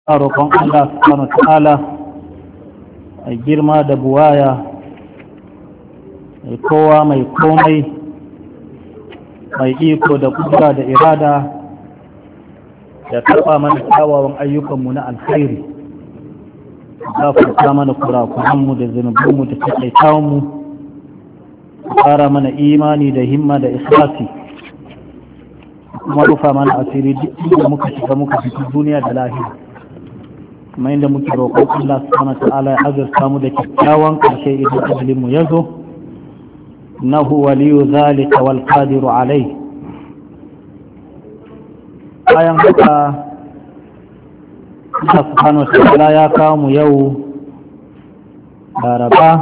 a roƙon Allah subhanahu wa ta'ala a girma da buwaya mai kowa mai komai mai iko da kudura da irada da karɓa mana kyawawan ayyukanmu na alkhairi gafarta mana kurakuranmu da zunubinmu da taƙaitawanmu ƙara mana imani da himma da ikhlasi kuma rufa mana asiri duk da muka shiga muka fito duniya da lahira kuma inda muke roƙon Allah subhanahu wa ta'ala ya azurta mu da kyakkyawan ƙarshe idan ajalin mu yazo innahu waliyu zalika wal qadiru alai. Bayan haka Allah subhanahu wa ta'ala ya kawo mu yau Laraba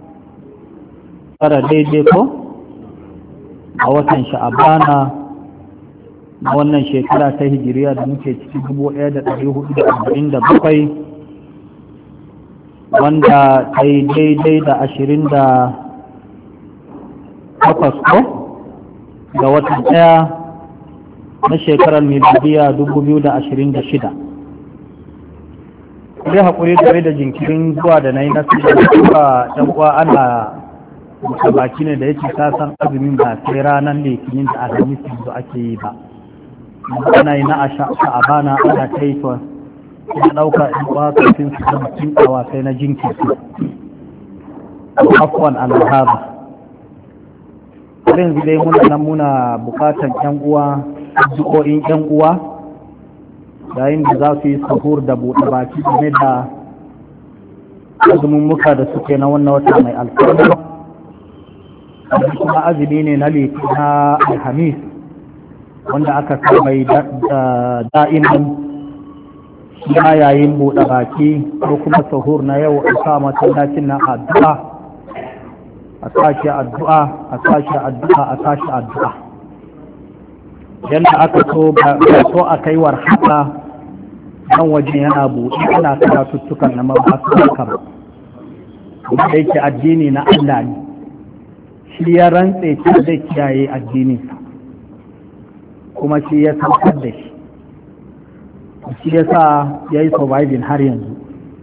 fara daidai ko a watan Sha'abana na wannan shekara ta hijiriya da muke ciki 1447 wanda ta yi daidai da 28 ko ga watan ɗaya na shekarar miladiya 2026. Kuri haƙuri tare da jinkirin zuwa da na yi nasu da kuma ɗan'uwa ana da baki ne da yake sasan azumin ba sai ranar litinin da alhamis yanzu ake yi ba. ana yi na sha'abana ana ta yi to ya ɗauka in ba kafin su zama kinkawa sai na jinkirki afwan alhaba har yanzu dai muna bukatan yan uwa addu'o'in yan uwa yayin da za su yi sahur da buɗe baki game da azumin muka da suke na wannan wata mai alfarma kuma azumi ne na litina alhamis wanda aka kamai da'iman shi ma yayin buɗe baki ko kuma sahur na yau a sa masallacin nan addu'a a sashi addu'a a sashi addu'a a sashi addu'a yadda aka so a kai war haka nan waje yana buɗe ana karatuttukan na masu haka ba kuma da yake addini na Allah ne shi ya rantse ta zai kiyaye addininsa kuma shi ya saukar da shi ya sa ya yi surviving har yanzu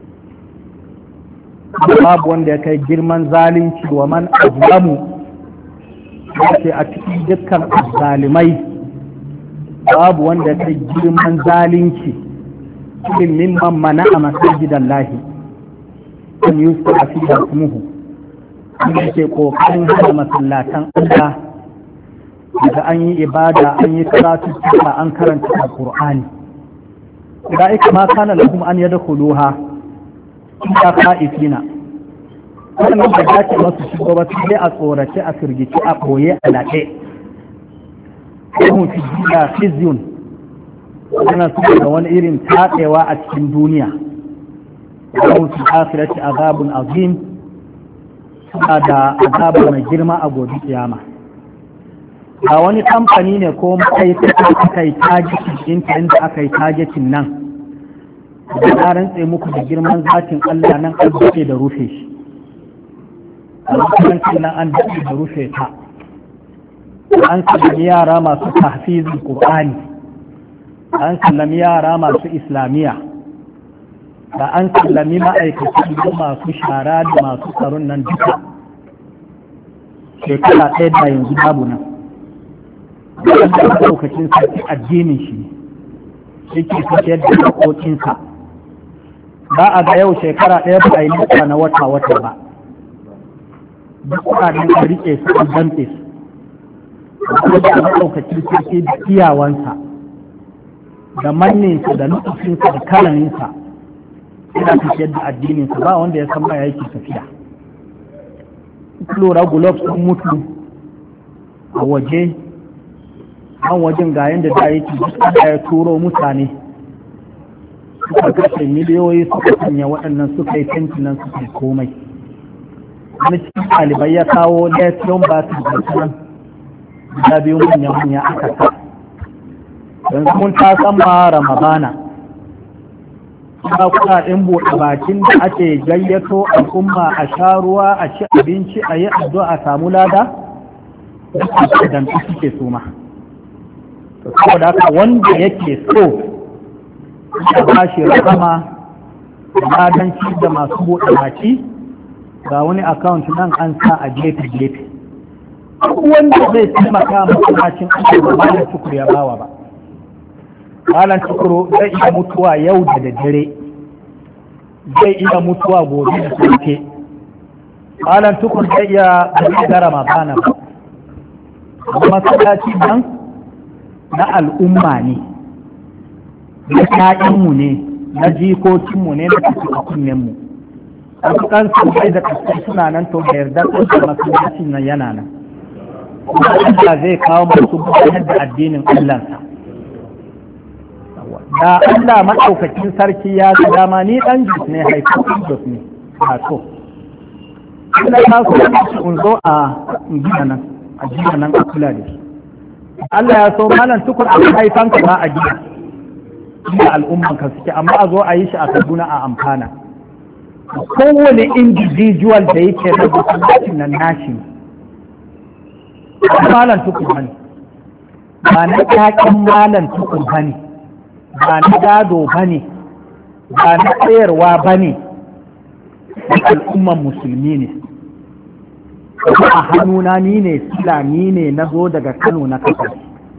babu wanda ya kai girman zalunci wa man azlamu ce a cikin dukkan zalimai babu wanda ya kai girman zalunci cikin mimman mana a masajidan lahi kan yi su a fi da sumuhu wanda ke kokarin hana masallatan Allah daga an yi ibada an yi karatu cika an karanta alqur'ani ulaika ma kana lahum an yadkhuluha illa khaifina wannan da dace masu shigo ba sai a tsorace a firgici a koye a laɗe kuma fi jiya khizyun wannan su da wani irin tatsewa a cikin duniya kuma fi akhirati azabun azim suna da azabu mai girma a gobe kiyama a wani kamfani ne ko ma'aikata aka yi tagetin ɗinta inda aka yi tagetin nan da na rantse muku da girman zatin Allah nan an daɗe da rufe shi a makarantar nan an daɗe da rufe ta an sallami yara masu tahfizin Qur'ani an sallami yara masu islamiyya da an sallami ma'aikatan da masu shara da masu tsaron nan duka shekara ɗaya da yanzu babu nan wanda lokacin sarki addinin shi yake tafiyar da haƙoƙinsa ba a ga yau shekara ɗaya ba a yi mutuwa na wata ba duk kuɗaɗen a riƙe su an damɗe su wanda a maɗaukacin sarki da iyawansa da manninsa da nufinsa da kalaninsa yana tafiyar da addininsa ba wanda ya san ma yake tafiya lura gulob sun mutu a waje an wajen ga yadda da yake duk ya turo mutane suka kashe miliyoyi suka sanya waɗannan suka yi fentin nan suka yi komai wani cikin ɗalibai ya kawo lesion ba su da sunan guda biyu manya aka sa yanzu mun ta san ma ramadana kuma kuɗaɗen buɗe bakin da ake gayyato al'umma a sha ruwa a ci abinci a yi addu'a a samu lada da damfi suke suma saboda haka wanda yake so da ba shi rahama da danci da masu buɗe baki ga wani account nan an sa a gefe-gefe wanda zai taimaka masallacin Allah ba da tukur ya bawa ba malam tukuru zai iya mutuwa yau da daddare zai iya mutuwa gobe da safe malam tukur zai iya da ramadana ba masallaci nan na al'umma ne na ƴaƴanmu ne na jikokinmu ne na cikin wasu kan bai da kasar suna nan to da yarda da masallacin nan yana nan Allah zai kawo masu gudanar da addinin Allahnsa da Allah maɗaukakin sarki ya ga dama ni ɗan jus ne haifafin jus ne a so Allah ta so in zo a gina nan a kula da shi Allah ya so malam tukur a haifanka ba a gina da al'ummanka suke amma a zo a yi shi a Kaduna a amfana kowane individual da yake da masallacin nan nashi malam tukur bane ba na ƴaƴan malam tukur bane ba na gado bane ba na tsayarwa bane al'umman musulmi ne a hannuna ni ne sila ni ne na zo daga Kano na kasar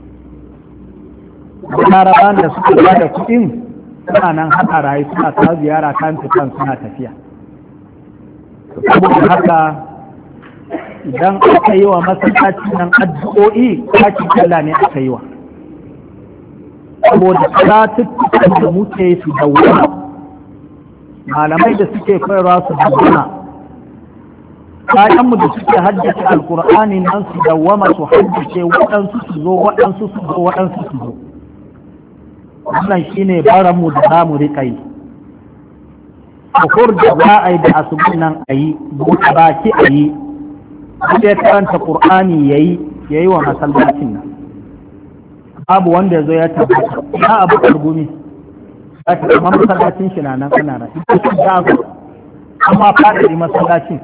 laraban da suka ba da kuɗin suna nan haka rayu suna kawo ziyara kan fitan suna tafiya saboda haka idan aka yi wa masallaci nan addu'o'i kakin Allah ne aka yi wa saboda karatuttukan da muke su dauna malamai da suke koyarwa su dauna kayanmu da suke haddace alkur'ani nan su dawwama su haddace waɗansu su zo waɗansu su zo waɗansu su zo wannan shine baranmu da za mu riƙa yi kukur da za a yi da asubin nan a yi buɗe baki a yi wanda ya karanta ƙur'ani ya yi wa masallacin nan babu wanda ya zo ya tabbata ya abu kargumi ya ta kama masallacin shi na nan ana nan ita shi ya zo amma faɗaɗi masallacin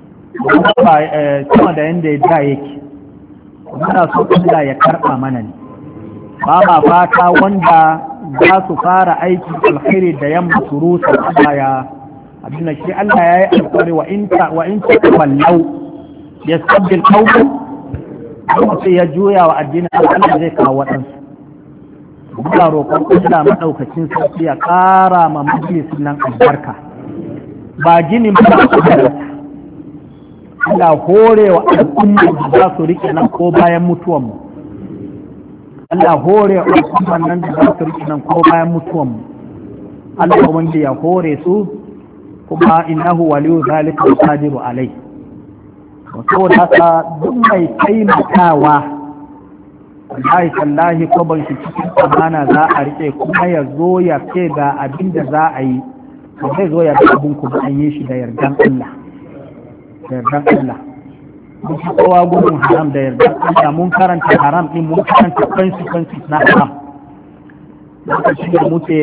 kuma da yadda ya da yake muna so Allah ya karɓa mana ne ba ma fata wanda za su fara aiki alkhairi da yamma su rusa Allah ya abin da shi Allah ya yi alkhairi wa in ta wallau ya sabbil qawm kuma sai ya juya wa addinin Allah zai kawo waɗansu muna roƙon Allah madaukakin sarki ya ƙara ma majalisin nan albarka ba ginin ba Allah hore wa al'umma da za su rike nan ko bayan mutuwanmu Allah hore wa al'umma nan da za su rike nan ko bayan mutuwanmu Allah wanda ya hore su kuma innahu waliyu zalika qadiru alai wato da ka duk mai taimakawa wallahi tallahi ko ban shi cikin amana za a rike kuma ya zo ya ce ga abin da za a yi zai zo ya ga abin kuma an yi shi da yardan Allah yardan Allah mun fi kowa gudun haram da yardan Allah mun karanta haram din mun karanta consequences na haram lokacin da muke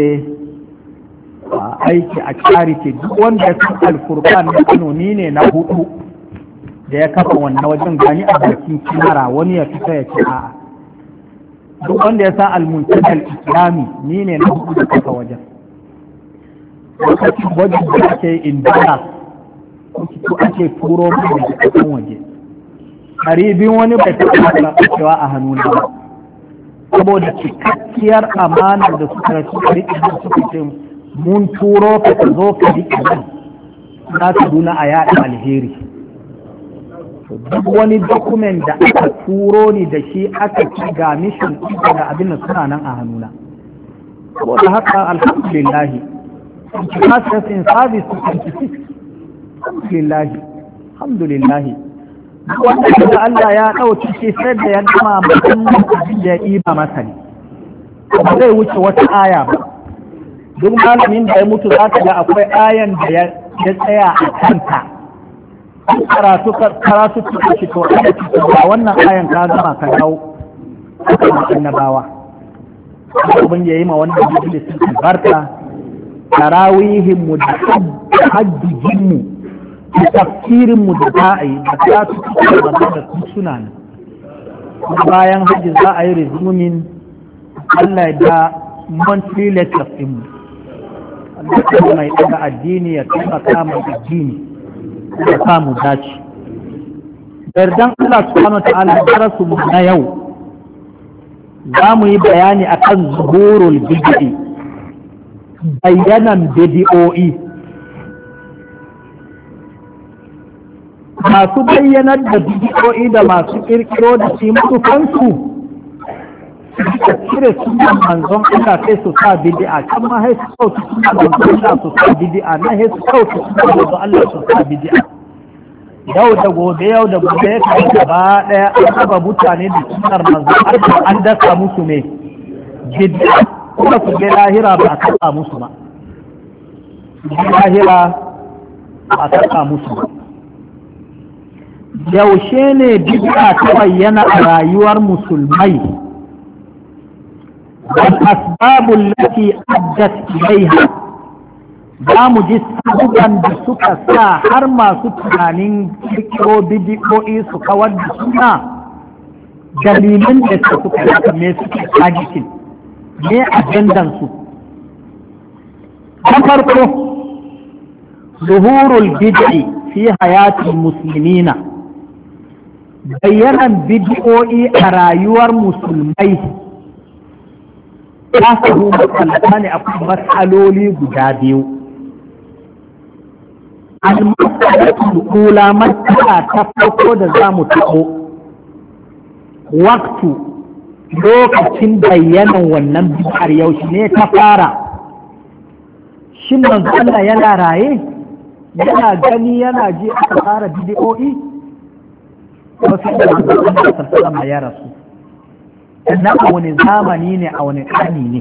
aiki a charity duk wanda ya san alfurkan na Kano ni ne na hudu da ya kafa wannan wajen gani a bakin kinara wani ya fita ya ce a'a duk wanda ya san almuntajal islami ni ne na hudu da kafa wajen lokacin wajen da ake indana ko ake turo mai da kasan waje karibin wani bai taɓa cewa a hannuna ba saboda cikakkiyar amanar da suka rasu a riƙe da suka ce mun turo ka ka zo ka riƙe nan na Kaduna a yaɗa alheri duk wani dokumen da aka turo ni da shi aka ci ga mission da abin da suna nan a hannuna saboda haka alhamdulillah in service to 26 alhamdulillahi wanda da Allah ya ɗauki shi sai da ya gama mutum da ya ɗiba masa ne ba zai wuce wata aya ba duk malamin da ya mutu za ka ga akwai ayan da ya tsaya a kanta karatu cikin shi to ana cikin ba wannan ayan ka gama ka dawo a annabawa abin ya yi ma wannan majalisin albarka tarawihin mu da hajjijin mu tafsirin mu da za a yi da ta su da su suna nan bayan hajji za a yi resuming Allah da monthly lectures din mu da mai daga addini ya taimaka mai addini da samu dace. Yardan Allah subhanahu wa ta'ala darasu mu na yau za mu yi bayani akan zuhurul bid'i, bayyanan bid'o'i. Masu bayyanar da bid'o'i da masu kirkiro da shi mutukansu suka cire sunan manzon Allah sai su sa bid'a, kan ma sai su kauce sunan manzon Allah su sa bid'a, na sai su kauce sunan manzon Allah su sa bid'a. Yau da gobe ya kai gaba daya an raba mutane da sunar manzon Allah, an dasa musu ne bid'a, kuma su ga lahira ba a kasa musu ba, lahira ba a kasa musu ba. Yaushe ne bid'a ta bayyana a rayuwar musulmai? wal asbabul lati addat ilayha, za mu ji sabuban da suka sa har masu tunanin kirkiro bid'o'i su kawar da suna, dalilin da suka yaka me suke tagitin, me ajandan su. Na farko, zuhurul bid'i fi hayatil muslimina, bayyanan bid'o'i a rayuwar musulmai ta samu matsalata ne, akwai matsaloli guda biyu. Al-mas'alatul ula, matsala ta farko da za mu taɓo, waktu lokacin bayyanan wannan bid'ar yaushe ne ta fara. Shin manzo Allah yana raye, yana gani, yana ji aka fara bid'o'i? Wasu da manzon Allah sallallahu ya rasu, sannan a wani zamani ne, a wani ƙarni ne.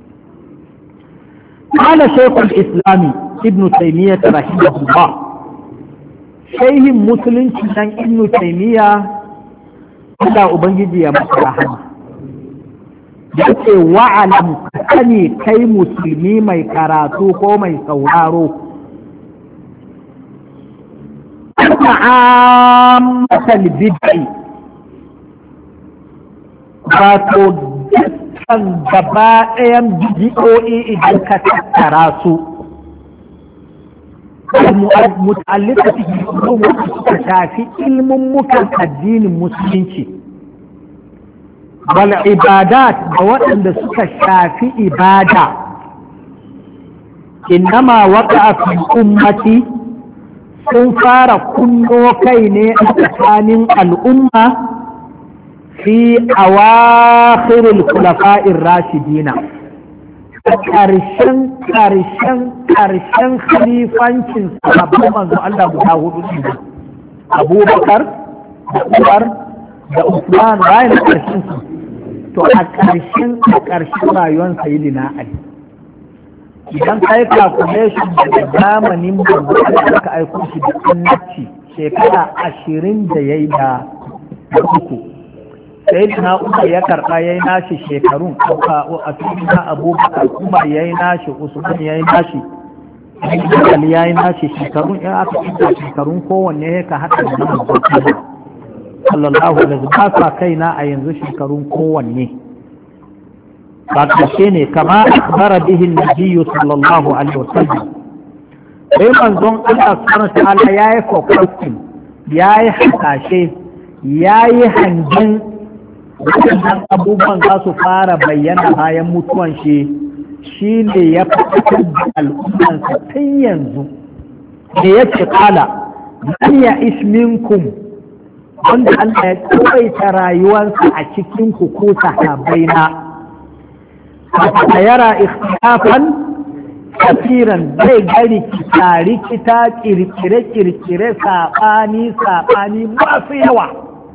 Kana shaykhul islami ibn taymiyyah rahimahullah, shehin musulunci nan ibn taymiyyah Allah ubangiji ya masa rahama, yace wa'alam, kani kai musulmi mai karatu ko mai sauraro, ta'ammatal bid'i, wato dukkan gaba ɗayan bid'o'i idan ka tattara su, muta'allika suka shafi ilmummukan addinin musulunci, wal ibadat da waɗanda suka shafi ibada, innama waqa'a fi ummati, sun fara kunno kai ne a tsakanin al'umma fi awakhirul khulafa'ir rashidina, ƙarshen khalifancin sahabban manzo Allah guda hudu ne, Abubakar da Umar da Usman, bayan ƙarshen su, to a ƙarshen rayuwar sayyidina Ali. Idan ka yi calculation daga zamanin manzo da aka aiko shi da annabci shekara 20 da ya yi da uku, sai na Umar ya karɓa ya yi nashi shekarun, a cikin na Abubakar Umar ya yi nashi, Usman ya yi nashi, Ali ya yi nashi shekarun, in aka inda shekarun kowanne ya ka haɗa da nan sallallahu alaihi wa sallam, kaina a yanzu shekarun kowanne ba ƙarshe ne, kama akbara bihin nabiyyu sallallahu alaihi wasallam. Sai manzon Allah subhanahu wa ta'ala yayi forecasting, yayi hasashe, yayi hangen waɗannan abubuwan za su fara bayyana bayan mutuwan shi ne ya fitar da al'ummansa tun yanzu, da ya ce kala man ya isminkum, wanda Allah ya tsawaita rayuwarsa a cikin ku ko sahabbaina, a yara ikhtilafan kafiran, zai gari rikita kirkire saɓani masu yawa.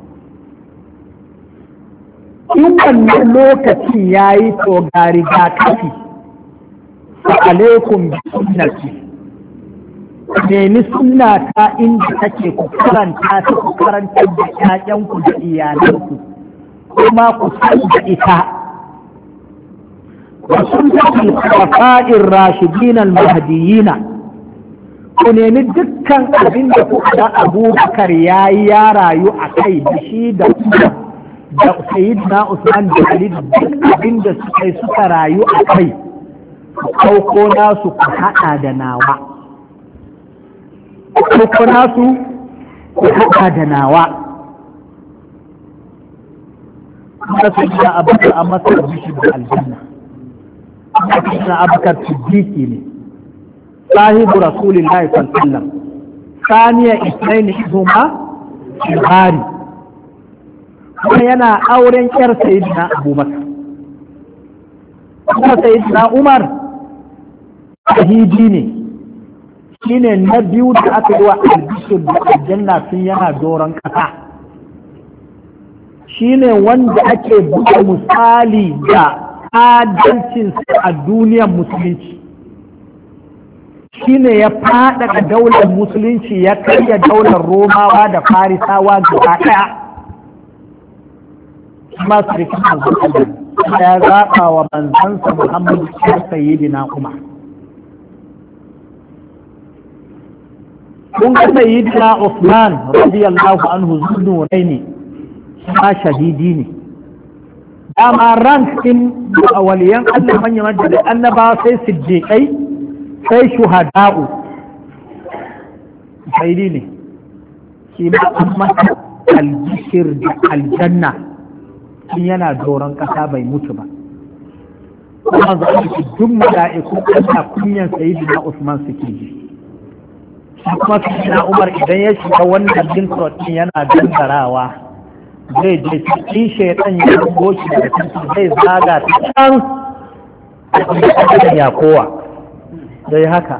In wannan lokacin ya yi to ga rigakafi, fa alaikum bi sunnati, nemi sunna ta inda take, ku karanta ta, ku karanta da ƴaƴanku da iyalanku, kuma ku san da ita. وسنة الخلفاء الراشدين المهديين, ku nemi dukkan abin da kuka da Abubakar ya yi ya rayu a kai da shi da Sayyidina Usman da Ali, duk abin da suka rayu a kai ɗauko nasu ku haɗa da nawa, ɗauko nasu ku haɗa da nawa. kuma sai da abubakar a masa bishin da aljanna, kuma sai abubakar siddiqi ne sahibu rasulillahi sallallahu alaihi wasallam saniya isnaini huma shihari, kuma yana auren yar sayyidina abubakar. kuma sayyidina umar shahidi ne, shine na biyu da aka yi wa albishir da aljanna tun yana doron kasa, shine wanda ake buga misali da adalcinsa a duniyar musulunci, shine ya faɗaɗa daular musulunci ya karya daular romawa da farisawa gaba ɗaya. kuma surikin Allah ya zaɓa wa manzansa Muhammadu sayyidina Umar. kun ga sayyidina Usman radiyallahu anhu zunnuraini ma shahidi ne. dama rank din waliyan Allah manyan da annaba sai siddiqai sai shuhada'u shahidi ne. shi ma amma albishir da aljanna in yana doron kasa bai mutu ba. kuma za a ci duk mala'iku Allah kunyan sayyidina Usman suke ji. kuma sayyidina Umar idan ya shiga wannan dinkrot din yana dangarawa zai je cikin shaitan ya rubo shi daga cikin zai zaga ta can da yakowa zai haka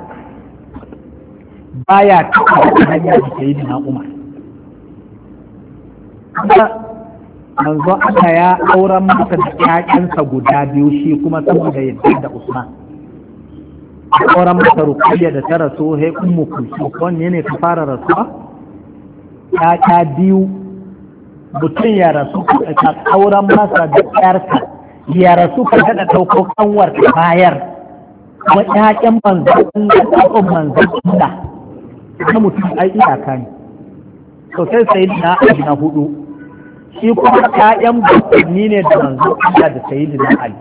baya cikin hanya da sayyidina Umar. manzo Allah ya auren masa da ƴaƴansa guda biyu shi kuma saboda yadda da Usman. auren masa Ruqayya da ta rasu sai Ummu Kulsum wanne ne ta fara rasuwa? ƴaƴa biyu mutum ya rasu ka auren masa da ƴarsa ya rasu ka daɗa ɗauko kanwar ta bayar kuma ƴaƴan manzon Allah ɗauko manzon Allah na mutum ai iyaka ne. sosai sai na aji na hudu shi kuma ƴaƴan bakwanni ne da manzon Allah da sayyidina Ali.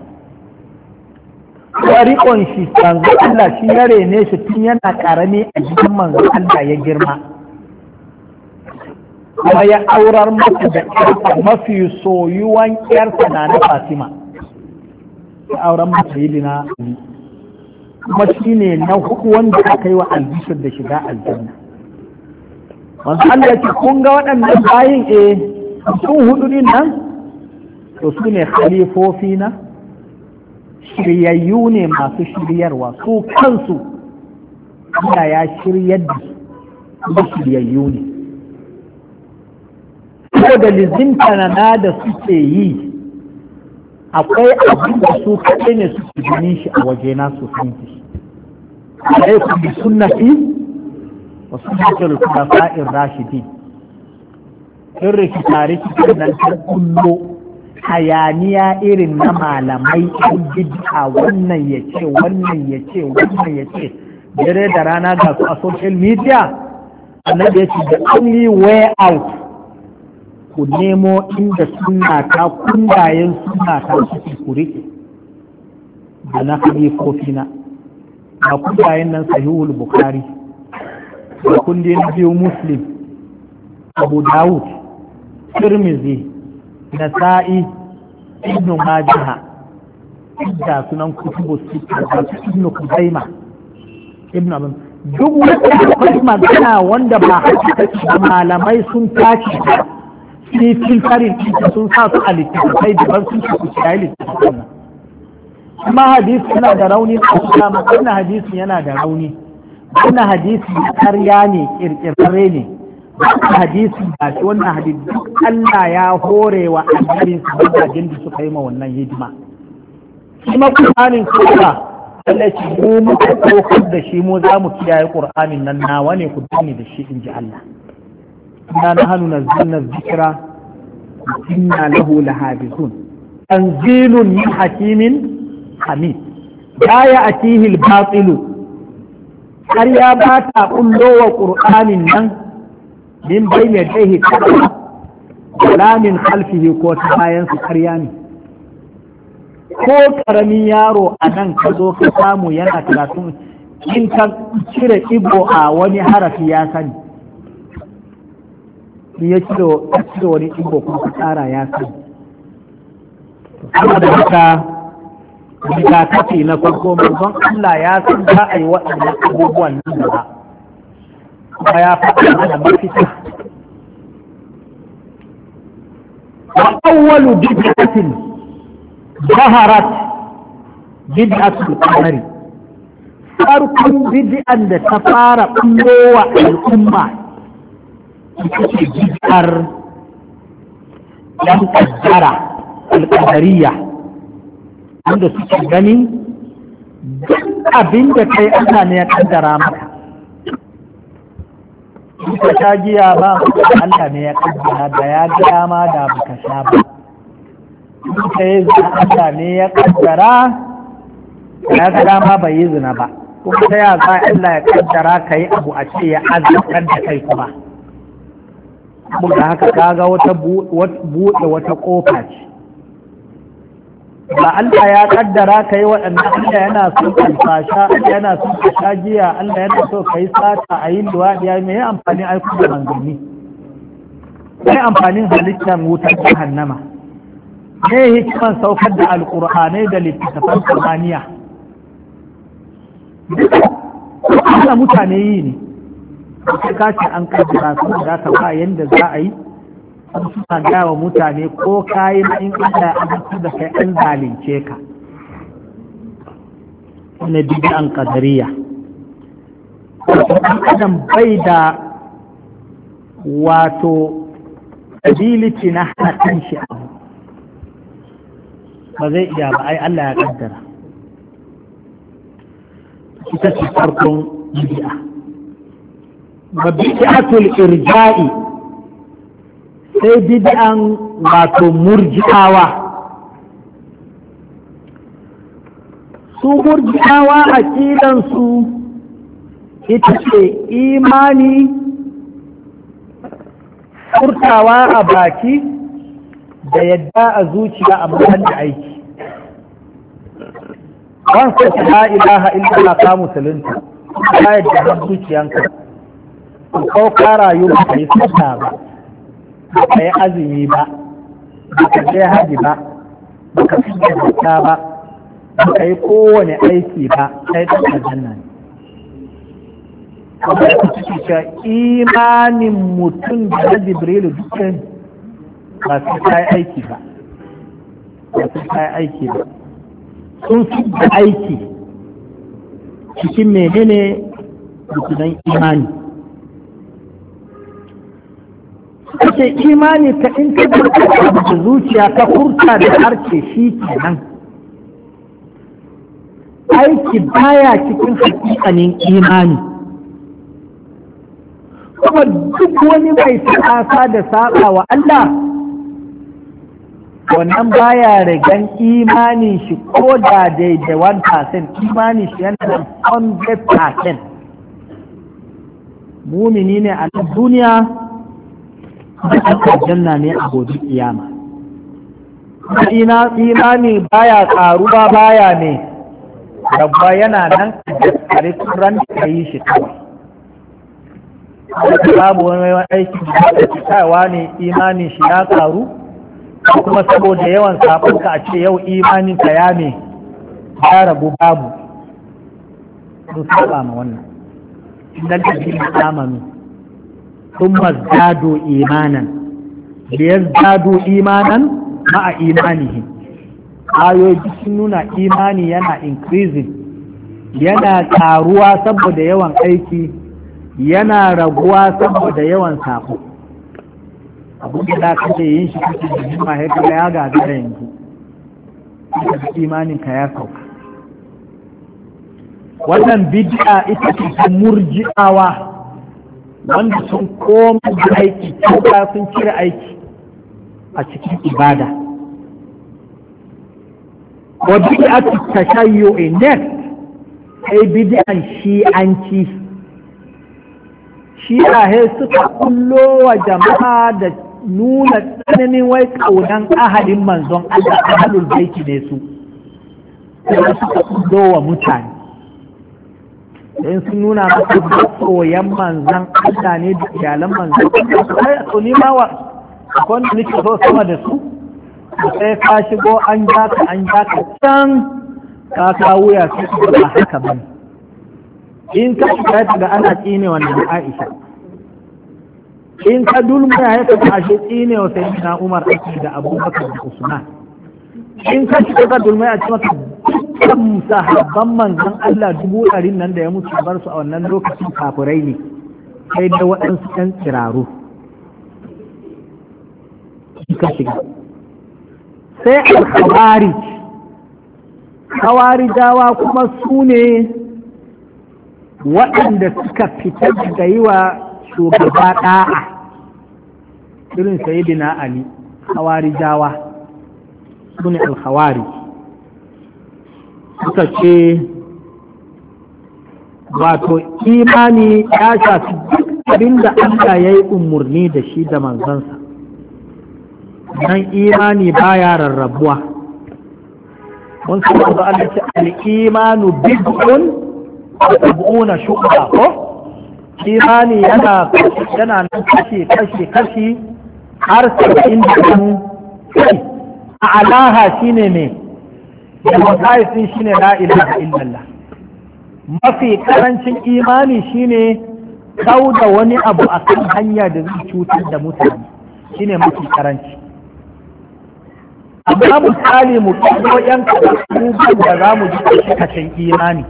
kuma riƙon shi manzon Allah shi ya rene shi tun yana ƙarami a gidan manzon Allah ya girma. kuma ya aurar masa da ƴarsa mafi soyuwan ƴarsa na Fatima. ya aurar masa sayyidina Ali. kuma shi ne na hudu wanda aka yi wa albishir da shiga aljanna. manzon Allah ya ce kun ga waɗannan bayin sun hudu din nan to su ne khalifofi na shiryayyu ne masu shiryarwa su kansu Allah ya shiryar da su shiryayyu ne. saboda lizinta na da suke yi akwai abin da su kaɗai ne suke ganin shi a wajena su san shi. alaikum bi sunnati wa sunnatul khulafa'ir rashidin. in rikita nan ta kullo hayaniya irin na malamai in bid'a wannan ya ce wannan ya ce wannan ya ce dare da rana ga su a social media. annabi ya ce the only way out ku nemo inda suna ta kundayen suna ta suke ku rike da na halifofina ga kundayen nan sahihul bukhari da kundin biyu muslim abu dawud Tirmizi, Nasa'i, Ibn Majah, da sunan kutubu sita da Ibn Kuzaima, Ibn Abin. Duk wata akwai magana wanda ba hakikati da malamai sun tashi sai filtarin ita sun sa su a littattafai daban sun ce ku kiyaye littattafan nan. Kuma hadisi yana da rauni a kuma wannan hadisi yana da rauni. Wannan hadisi karya ne, kirkirare ne. wannan hadisi ba shi wannan hadisi duk Allah ya hore wa annabin su da suka yi ma wannan hidima kuma Qur'anin kuma Allah ce mu muka ɗaukar da shi mu za mu kiyaye Qur'anin nan nawa ne ku dani da shi in ji Allah inna nahnu nazzalna dhikra wa inna lahu lahafizun tanzilun min hakimin hamid la ya'tihi al-batilu har ya ba ta kullo wa Qur'anin nan min bayna yadayhi wala min khalfihi ko ta bayan su karya ne ko karamin yaro a nan ka zo ka samu yana karatun in ka cire ibo a wani harafi ya sani, ya cire wani ibo kuma ka tsara ya sani. Kuma da haka rigakafi na farko manzon Allah ya san za a yi waɗannan abubuwan nan da kuma ya faɗa mana mafita. Wa awwalu bid'atin zaharat bid'atul qamari, farkon bid'an da ta fara kullowa al'umma ita ce bid'ar yan kaddara al-qadariyya, wanda suke ganin duk abin da kai Allah ne ya kaddara maka. Ka sha giya ba Allah ne ya kaddara, da ya gaya ma da baka sha ba. Ka yi zina Allah ne ya kaddara, da ya gaya ma bai yi zina ba. Kuma ta ya za Allah ya kaddara ka yi abu a ce ya azabtar da kai kuma. Buga haka kaga wata buɗe wata ƙofa ce. Ba Allah ya kaddara ka yi waɗannan, Allah yana son alfasha, Allah yana son ka sha giya, Allah yana so ka yi sata a yi luwaɗi, ya mai amfanin aiko da manzanni, mai amfanin halittar wutar jahannama, ne hikiman saukar da alƙur'anai da littattafan samaniya. Duka mutane yi ne, ka ce an kaddara su da ta ba yadda za a yi, suna gawa mutane ko kayi na in Allah ya da kai an zalunce ka. Wani bid'an qadariya, ɗan adam bai da wato ability na hana kanshi abu, ba zai iya ba, ai Allah ya kaddara. Ita ce farkon bid'a. Wa bid'atul irja'i, sai bid'an wato murji'awa. Su murji'awa aqidansu ita ce imani, furtawa a baki da yadda a zuciya a mutan da aiki. Wansa ta la ilaha illa ka musulunta, ka yadda har zuciyanka, ko ka rayu ba ka yi sallah ba, ba ka yi azumi ba, ba ka je haji ba, ba ka fi zakka ba, ba ka yi kowane aiki ba, sai ta aljanna ne. Kuma da suke cewa imanin mutum da na Jibrilu dukkan ba su ta yi aiki ba, ba su ta yi aiki ba. Sun fi da aiki cikin menene rukunan imani. Kace imani ka in ka da zuciya ka furta da harshe shi kenan, aiki baya cikin hakikanin imani. Kuma duk wani mai ta'asa da saba wa Allah, wannan baya rigan imanin shi ko da daidai 1%, imanin shi yana da 100%. Mumini ne a duniya, aljanna ne a gobe kiyama. Imani baya karuwa, baya ne rabba, yana nan a ran da yi shi kawai. Babu wani aiki da cikawa ne imanin shi ya karu, kuma saboda yawan sabonka a ce yau imanin ka ya ne ya ragu, babu. Sun saba ma wannan. Idan ka ji amanu ثم ازدادوا إيمانا ليزدادوا إيمانا مع إيمانهم. ayoyi sun nuna imani yana increasing, yana karuwa saboda yawan aiki, yana raguwa saboda yawan sako. Abu da kake yin shi kake da himma ya ga ya gagara yanzu, imanin ka ya sauka. Wannan bid'a ita ce murji'awa, wanda sun koma da aiki, kyauta sun cire aiki a cikin ibada. Wa bid'atu tashayyu'i, next sai bid'an shi'anci. Shi'a he suka kullo wa jama'a da nuna tsananin wai kaunan ahadin manzon Allah, ahlul baiti ne su. sai suka fito wa mutane don sun nuna maka soyan manzan Allah ne da iyalan manzan Allah to ni ma akwai wanda nake so sama da su sai ka shigo an jaka can ka kawo ya su ba haka bane in ka shiga daga ana tsine wannan Aisha in ka dulma ya ka ashe tsine wa sayyidina Umar ake da Abubakar da Usman in ka shiga ka dulma a cikin kan sahabban manzon Allah 100 nan da ya mutu bar su a wannan lokacin kafirai ne sai da waɗansu ɗan tsiraru ka shiga sai al-khawarij khawarijawa kuma su ne waɗanda suka fitar da yi wa shugaba ɗa'a irin sayyidina Ali khawarijawa su ne al-khawarij suka ce wato imani ya shafi abin da Allah ya yi umarni da shi da manzansa nan imani baya rarrabuwa mun san da Allah ce al-imanu bid'un wa sab'una shu'ba ko imani yana nan kashi har 70 a alaha shine ne da matsayin shine la ilaha illallah mafi karancin imani shine kauda wani abu a kan hanya da zai cutar da mutane shine mafi karanci amma misali mu kido yan abubuwan da za mu ji kashin imani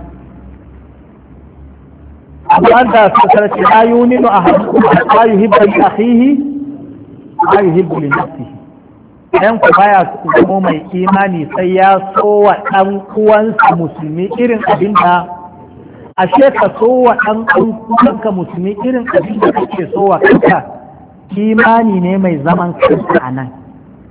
amma da su sarki la yuminu ahadukum hatta yuhibba li akhihi ma yuhibbu li nafsihi idan ku baya zama mai imani sai ya so wa ɗan uwansa musulmi irin abin da ashe ka so wa ɗan uwanka musulmi irin abin da kake so wa kanka imani ne mai zaman kansa a nan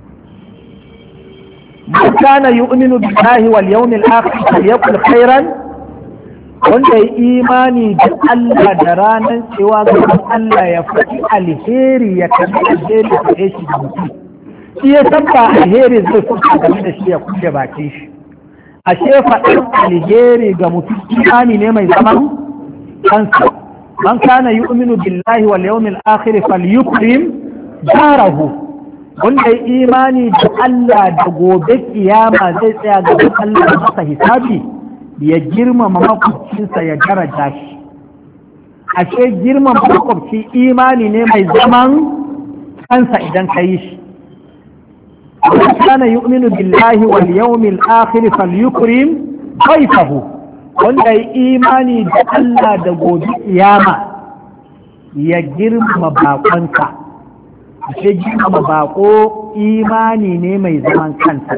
man kana yu'minu billahi wal yawmil akhir falyakul khairan wanda ya imani da Allah da ranar cewa ga Allah ya faɗi alheri ya kalli alheri da shi da mutum shi ya tabba alheri zai fuska game da shi ya kulle bakin shi ashe faɗin alheri ga mutum imani ne mai zaman kansa man kana yu'minu billahi wal yawmil akhir falyukrim jarahu wanda ya imani da Allah da gobe kiyama zai tsaya ga Allah masa hisabi ya girmama makwabcinsa ya daraja shi ashe girmama makwabci imani ne mai zaman kansa idan ka yi shi ومن كان يؤمن بالله واليوم الآخر فليكرم ضيفه wanda ya imani da Allah da gobe kiyama ya girmama bakonsa ya girmama bako imani ne mai zaman kansa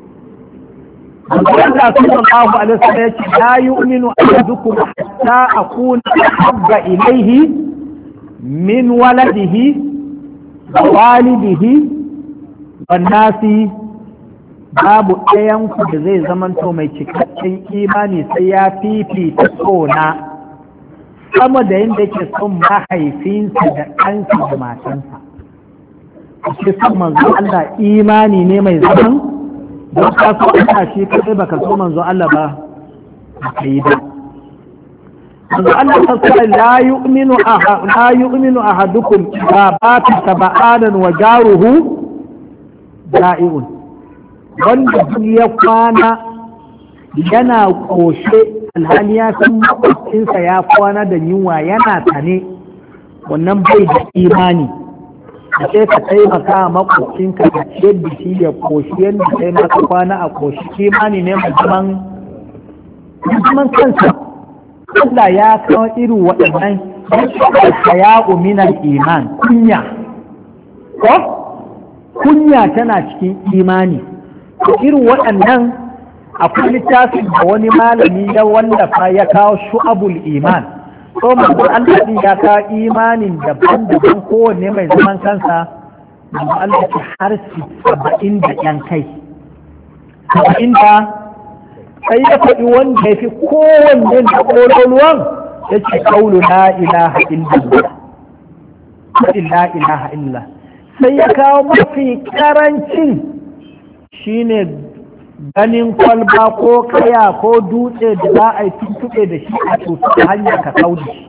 Allah sallallahu alaihi wasallam yace la yu'minu ahadukum hatta akuna habba ilayhi min waladihi wa walidihi wannasi babu ɗayanku da zai zamanto mai cikakken imani sai ya fifita tsona sama da yadda yake son mahaifinsa da ɗansa da matansa ake son manzo Allah imani ne mai zaman don ka so Allah shi kai baka so manzo Allah ba ka yi da manzo Allah sallallahu la yu'minu ahadukum ba ta taba'adan wa jaruhu da'i'un wanda duk ya kwana yana koshe alhali ya san makwabcinsa ya kwana da yunwa yana tane wannan bai da imani a sai ka taimaka a makwabcinka ka ciyar da shi ya koshi yadda sai maka kwana a koshi imani ne mai zaman kansa Allah ya kawo irin waɗannan haya'u minal iman kunya ko kunya tana cikin imani to irin waɗannan akwai littafin da wani malami ya wallafa ya kawo shu'abul iman ko manzo Allah din ya kawo imanin daban-daban kowanne mai zaman kansa manzo Allah ce har 70 da yan kai 70 da sai ya faɗi wanda ya fi kowanne da ƙololuwan ya ce kaulu la ilaha illallah la ilaha illallah sai ya kawo mafi karancin shine ganin kwalba ko kaya ko dutse da za a yi tuntuɓe da shi a cutar hanyar ka kau da shi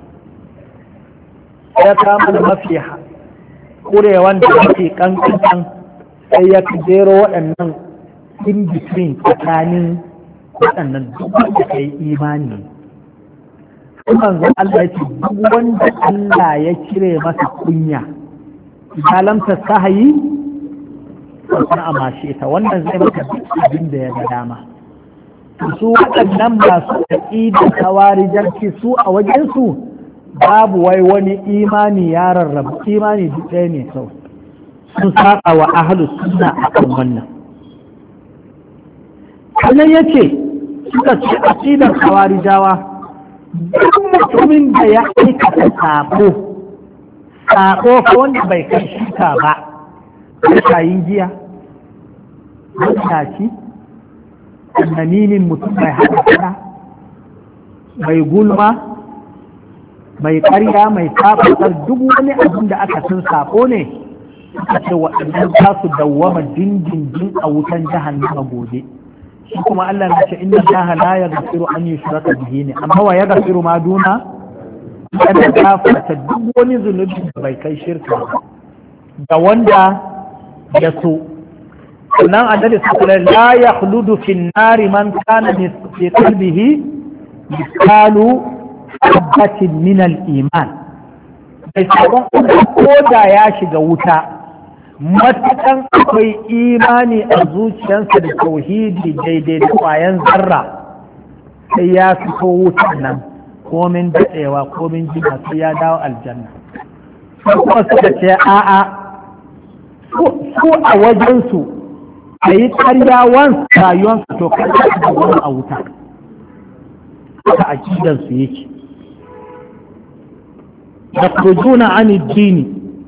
ya kama da mafi kurewan da mafi kankan sai ya jero waɗannan in between tsakanin waɗannan duk wanda ka yi imani kuma zan Allah ya ce duk wanda Allah ya cire masa kunya lamta sahayi wasu a mashi ita wannan zai maka duk abin da ya ga dama su waɗannan masu aƙida kawarijanci su a wajensu babu wai wani imani ya rarrabu imani duk ɗaya ne kawai sun saba wa ahlus sunna akan wannan sannan yace suka ce aqidar khawarijawa duk mutumin da ya aikata sako ko wanda bai kai shika ba shayin giya matashi annaminin mutum mai haɗa mai gulma mai ƙarya mai tafatar duk wani abin da aka san sako ne suka ce waɗannan za su dawwama dindindin a wutan jahannama gobe shi kuma Allah na ce inna Allah la yaghfiru an yushraka bihi ne amma wa yaghfiru ma duna yana gafarta duk wani zunubi da bai kai shirka da wanda ya so sannan annabi sallallahu alaihi wasallam la yakhludu fi an-nari man kana fi qalbihi misalu habbatin min al-iman sai sabon ko da ya shiga wuta matukan akwai imani a zuciyarsa da tauhidi daidai da kwayan zarra sai ya fito wutan nan komin daɗewa komin jima sai ya dawo aljanna kuma suka ce a'a su a wajensu a yi karyawan rayuwansu to kai da wani a wuta haka akidansu yake da kurjuna an addini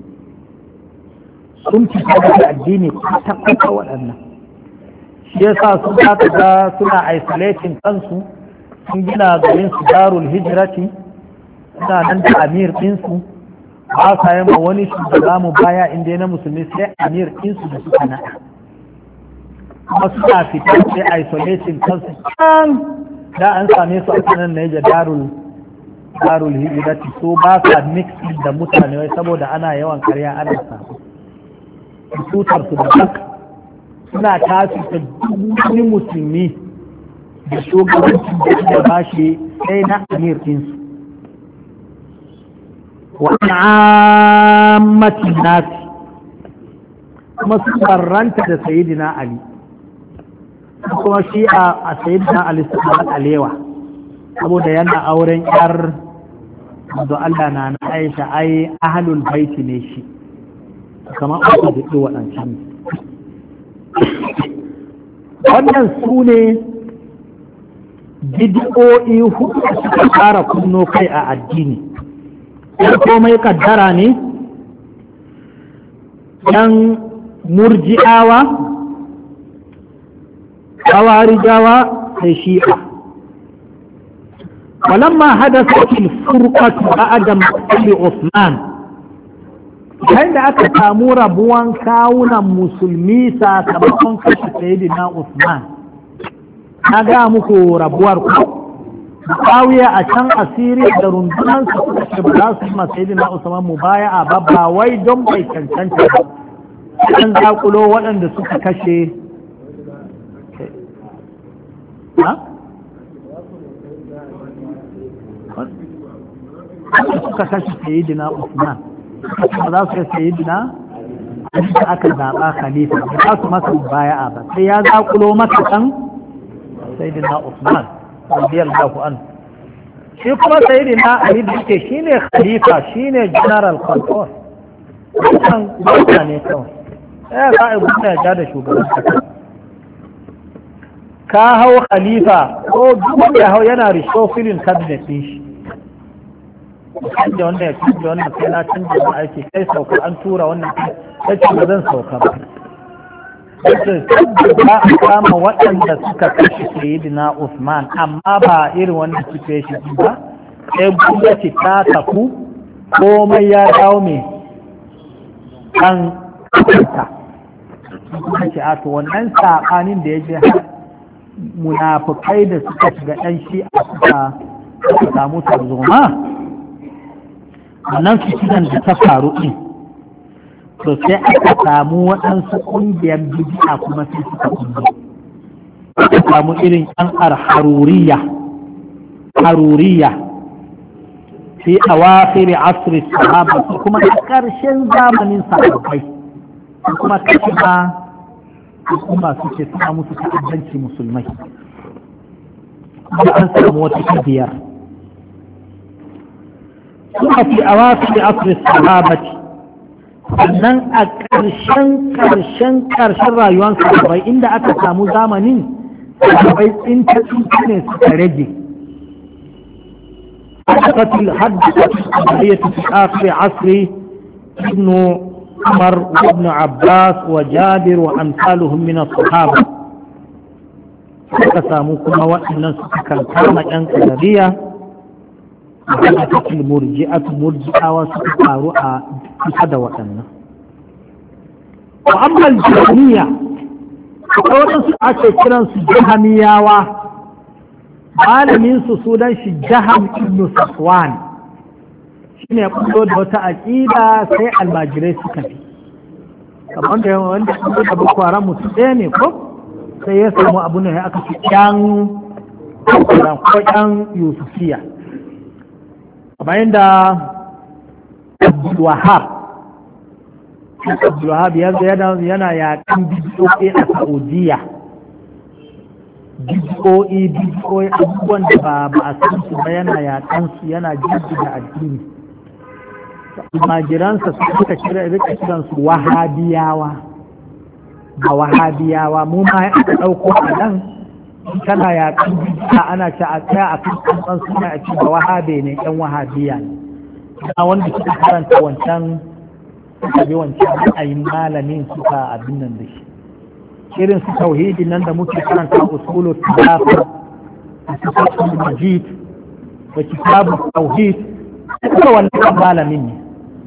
sun fita daga addini ta kwata waɗannan shi yasa su za ka ga suna isolating kansu sun gina garin su darul hijirati suna nan da amir ɗinsu ba sa yi ma wani shugaba mu baya inda na musulmi sai amir ɗinsu da suka naɗa kuma suna fita sai isolating kansu can da an same su a kanan Niger darul hijirati so ba sa mixing da mutane wai saboda ana yawan karya ana samu tutar su da haka suna tafi da wani musulmi da shugabancin da ba shi sai na amir ɗinsu wani ammatin nasi kuma su barranta da sayidina ali kuma shi a sayidina ali su alewa saboda yana auren yar da Allah na aisha ai ahlul baiti ne shi kamar aka daɗe waɗancan wannan su ne bidiyoyi hudu suka fara kunno kai a addini yan komai kaddara ne yan murji'awa kawarijawa sai shi'a walamma hadasa al-furqatu ba'da maqtali Uthman yayin da aka samu rabuwan kawunan musulmi sakamakon kashe sayyidina Uthman na ga muku rabuwar ku Muawiya a can asiri da rundunan su suka ce ba za su yi sayyidina Uthman mubaya'a ba wai don bai cancanta ba an zakulo waɗanda suka kashe suka kashe sayyidina Uthman ba za su yi sayyidina da aka zaɓa khalifa ba za su masa baya'a ba sai ya zaƙulo masa kan sayyidina Uthman radiyallahu anhu shi kuma sayyidina Ali da yake shine khalifa shine general control wannan gwamna ne kawai sai za a gwamna ya ja da shugaban kasa ka hau khalifa ko duk da hau yana reshuffling cabinet din shi da wanda ya canza wannan sai na canza da aiki kai sauka an tura wannan sai ce ba zan sauka ba sai ba a kama waɗanda suka kashe sayyidina Usman amma ba irin wannan situation ba sai gwamnati ta tafu komai ya dawo mai kan kanta kuma ce a to wannan saɓanin da ya je munafukai da suka shiga ɗan shi a suka samu tarzoma wannan fitinan da ta faru ɗin to sai aka samu waɗansu ƙungiyar bidi'a kuma sai suka kunzo aka samu irin ɗan haruriya fi awakhiri asri sahaba kuma a ƙarshen zamanin sahabbai kuma kashima al'umma suke suna musu ta'addanci musulmai kuma an samu wata biyar kuma fi awakhiri asri sahabati sannan a ƙarshen rayuwar sahabbai inda aka samu zamanin sahabbai tsinta ne suka rage حدثت القضية في آخر عصر ابن عمر وابن عباس وجابر وأمثالهم من الصحابة فساموكم وإن كان أنقذية وحدثت المرجئة مرجئة وسكاروا هذا وأن وأما الجهمية فقالوا أشكرا الجهمية malamin su sunan shi Jaham ibn Safwan shine ya kullo da wata aqida sai almajirai suka fi kamar da wanda da Boko Haram mutum ɗaya ne ko sai ya samu abu ne aka fi ƴan Yusufiya bayan da Abdul Wahhab yana yaƙan bidiyoyi a Saudiya bidiyoyi abubuwan da ba a san su ba yana yaƙan su yana jirgin addini majiransa suka rika kiran su wahabiyawa mu ma aka ɗauko a nan kana yaƙan bidiya ana ce a tsaya a kan tsantsan suna a ce ba wahabe ne ɗan wahabiya ne wanda suka karanta wancan suka bi wancan ra'ayin malamin suka abin nan da shi irin su tauhidin nan da muke karanta usulul talafa da kitabul majid da kitabul tauhid duka wannan malamin ne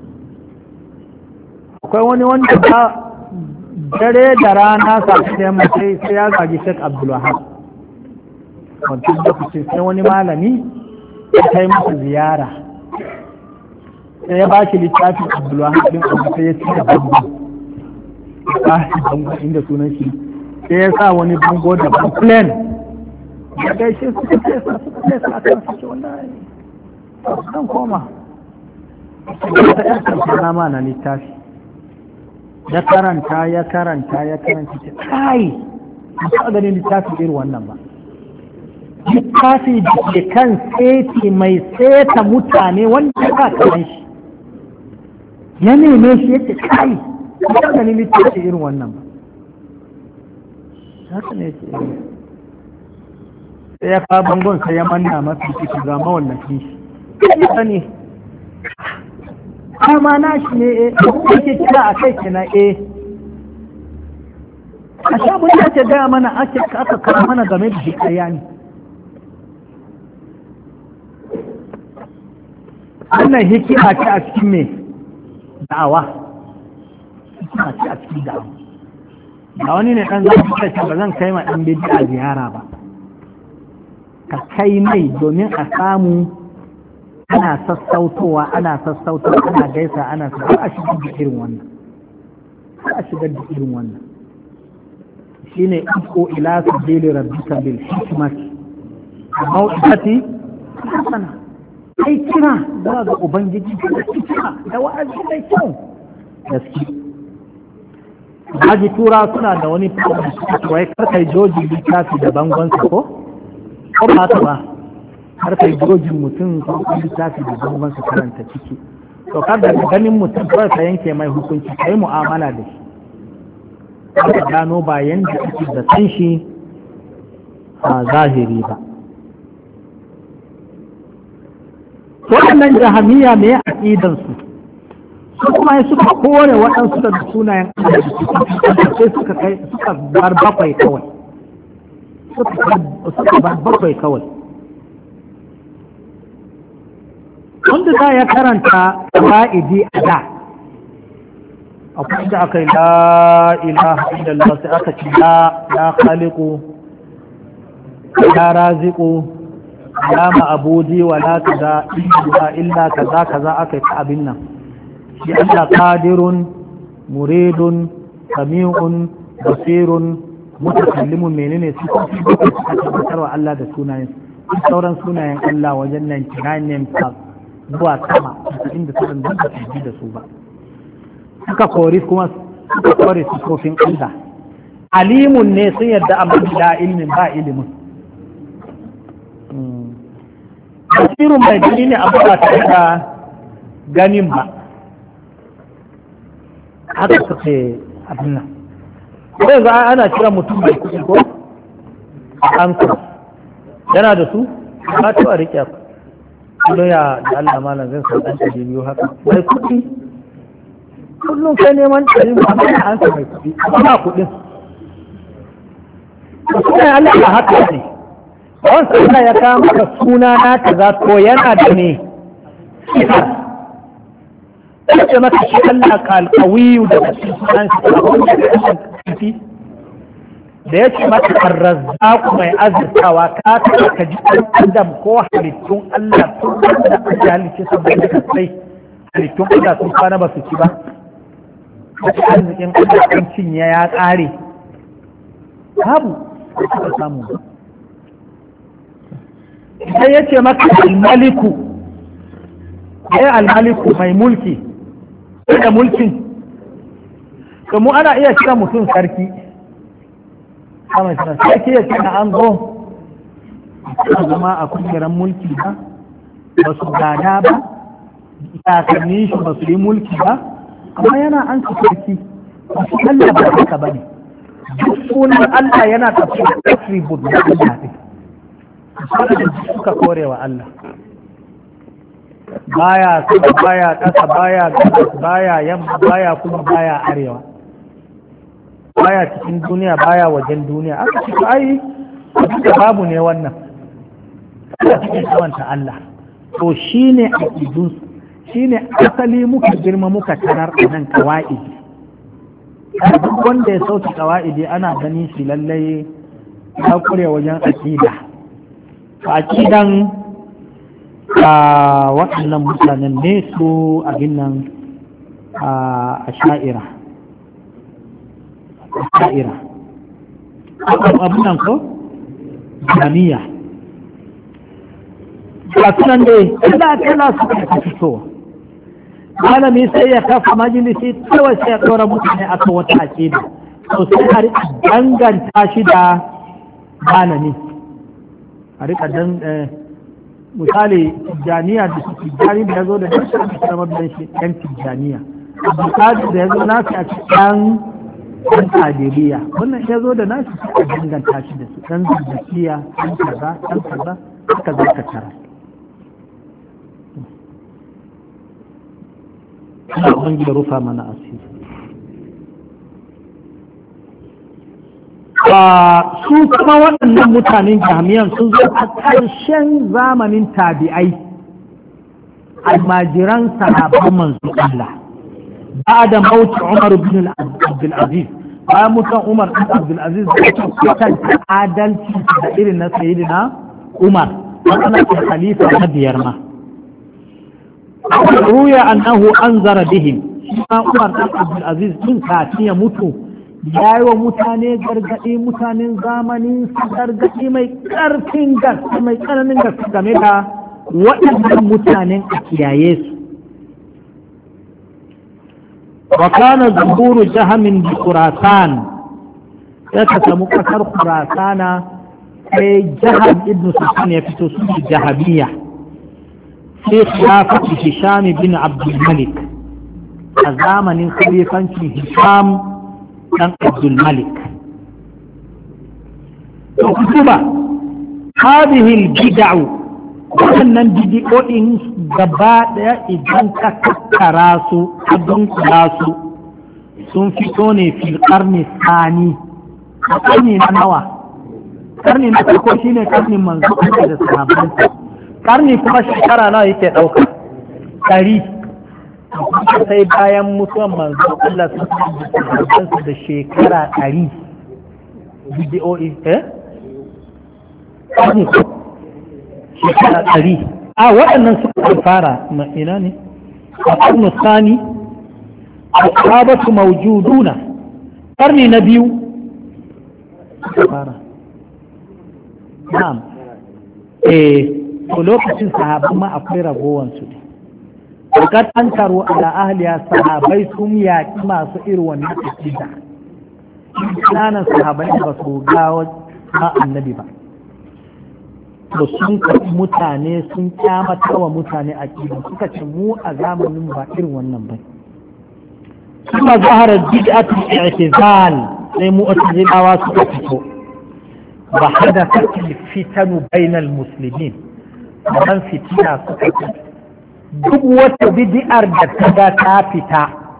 akwai wani wanda ba dare da rana sai yamma sai ya zagi Sheikh Abdul Wahab wannan lokacin sai wani malami ya kai masa ziyara sai ya ba shi littafin Abdul Wahab din abu sai ya ci da bango inda sunan shi sai ya sa wani bango da plan ya gaishe su a kan su wallahi zan koma ta yan karsana ma na littafi ya karanta ce kai ba ta ganin littafi irin wannan ba littafi da ke kan seti mai seta mutane wanda ba kan shi ya neme shi yake kai ba ta ganin littafi irin wannan ba haka ne ce sai ya kawo bangon sai ya manna masu ciki ga mawallafi shi ya sani kama na shi ne ake kira a kai kina a sha mun yace gaya mana aka kawo mana game da shi ƙarya ne wannan hikima ce a cikin me da'awa hikima ce a cikin da'awa ba wani ne ɗan zafi ce ba zan kai ma ɗan bidi a ziyara ba ka kai mai domin a samu ana sassautowa ana gaisa ana a shigar da irin wannan shine iko ila sabili rabbika bil hikmati mau'izati hasana kai kira zuwa ga ubangiji da hikima da wa'azi mai kyau gaske haji tura suna da wani wai karkai joji littafi da bangonsa ko ba ta ba har kai jojin mutum ko littafi da bangonsa karanta ciki to kar da ganin mutum kawai ka yanke mai hukunci kai mu'amala da shi ka gano ba yanda ake da san shi a zahiri ba waɗannan jahamiya ne a ƙidansu su kuma suka kore waɗansu da sunayen sai suka bar bakwai kawai suka bar bakwai kawai wanda za ya karanta ƙa'idi a da akwai da aka yi la ilaha illallah sai aka ci la khaliqu ya raziqu ya ma'budi wala kaza illa kaza kaza aka yi abin nan shi Allah qadirun muridun sami'un basirun mutakallimun menene su tabbatarwa Allah da sunayen sauran sunayen Allah wajen nan kiranin ta zuwa sama inda sauran da ba su da su ba suka kori kuma suka kori sifofin Allah alimun ne sun yadda amma da ilmin ba ilimin basirun mai gani ne abu ba ta da ganin ba haka suke abin nan ko yanzu ana kira mutum mai kuɗi ko amsa yana da su ba ta a riƙe ku ya da Allah malam zan san ɗan ɗari biyu haka mai kuɗi kullum kai neman ɗari ba mai amsa mai kuɗi ba kuɗin sunan Allah ba haka ne wani suna ya kama maka suna na ta za ko yana da ne ya ce maka shi Allah ka alƙawiyu daga cikin sunan shi a wanda da ya kafi da ya ce maka arrazzaku mai azurtawa ka taɓa ka ji ɗan adam ko halittun Allah tun wanda aka halicce saboda ka sai halittun Allah sun kwana ba su ci ba wace arzikin Allah kan cinye ya ƙare babu da suka samu sai ya ce maka almaliku ya almaliku mai mulki da mulkin kuma ana iya kira mutum sarki sarki ya ce na an zo a zama a kujeran mulki ba ba su gada ba kakanni shi ba su yi mulki ba amma yana an su sarki ba su Allah ba haka ba ne duk sunan Allah yana tafiya attribute na Allah ne suka korewa Allah baya sama baya ƙasa baya gabas baya yamma baya kuma baya arewa baya cikin duniya baya wajen duniya aka ci ai da babu ne wannan aka cikin kawanta Allah to shine aqidun shine asali muka girma muka tarar a nan qawaidi duk wanda ya sauke qawaidi ana ganin shi lallai ya kure wajen aqida aqidan waɗannan mutanen ne su abin nan a sha'ira abin nan ko jami'a a sunan dai kala suka fitowa malami sai ya kafa majalisi kawai sai ya ɗora mutane akan wata aƙida to sai a danganta shi da malami a rika misali tijjaniya da su tijjani da ya zo da nasu a cikin mabiyan shi ɗan tijjaniya abdulkadir da ya zo nasu a cikin ɗan kadiriya wannan ya zo da nasu suka danganta shi da su ɗan zazzakiya ɗan kaza haka za ka tara ana ubangiji rufa mana asiri su kuma waɗannan mutanen jami'an sun zo a ƙarshen zamanin tabi'ai almajiran sahabban manzo Allah ba da mauti Umar bin Abdulaziz bayan mutan Umar bin Abdulaziz da ake kwatanta adalci da irin na sayyidina Umar wannan ke khalifa na biyar ma ruya annahu anzara bihim shi ma Umar bin Abdulaziz din kafin ya mutu ya yi wa mutane gargaɗi mutanen zamanin su gargaɗi mai ƙarfin gaske mai tsananin gaske game da waɗannan mutanen a kiyaye su wa kana zuhuru jahamin bi khurasan sai ka samu ƙasar khurasana sai jaham ibn sultan ya fito su jahabiyya sai khilafati hisham bin abdul malik a zamanin khalifancin hisham dan Abdul Malik to kuma hadhihi al-bid'u wannan bid'o'in gaba daya idan ka tattara su abin kula su sun fito ne fil qarni sani qarni na nawa qarni na farko shine qarnin manzo da sahabbansa qarni kuma shekara nawa yake dauka 100 sai bayan mutuwan manzo Allah su da shekara 100 bidiyoyi ƙarni ko shekara 100 a waɗannan suka fara ina ne a ƙarni sani a sahabatu mawjuduna ƙarni na biyu suka fara na'am to lokacin sahabban ma akwai ragowansu ne wakar an taro ala ahliya sahabai sun yaƙi masu irin wannan akida ƙananan sahabai ba su gawo na annabi ba to sun karɓi mutane sun kyamata wa mutane akida suka ce mu a zamanin ba irin wannan ba kuma zaharar bid'atul i'tizal sai mu'tazilawa suka fito ba hadathat fitanu bainal muslimin dan fitina suka fito duk wata bid'ar da ta ga ta fita